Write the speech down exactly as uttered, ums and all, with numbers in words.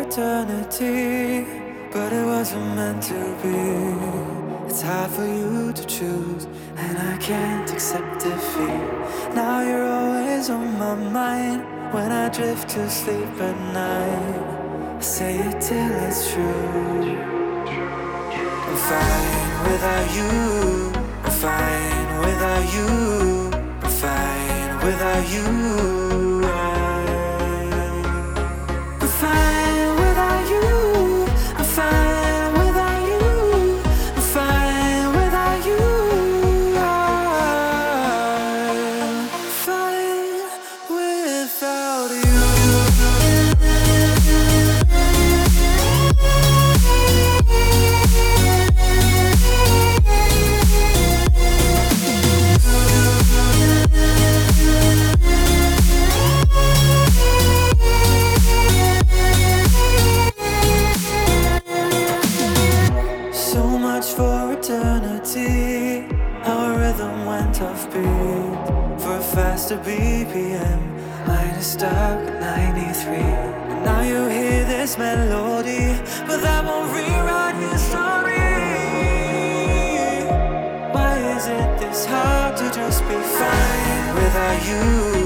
eternity, but it wasn't meant to be. It's hard for you to choose, and I can't accept defeat. Now you're always on my mind when I drift to sleep at night. I say it till it's true. I'm fine without you. I'm fine without you. I'm fine without you. I'm fine without you. I'm fine without you. I'm fine without you. I'm fine without you. So much for eternity. Our rhythm went off beat. For a faster B P M, mine is stuck at ninety-three. And now you hear this melody, but that won't rewrite your story. Why is it this hard to just be fine without you?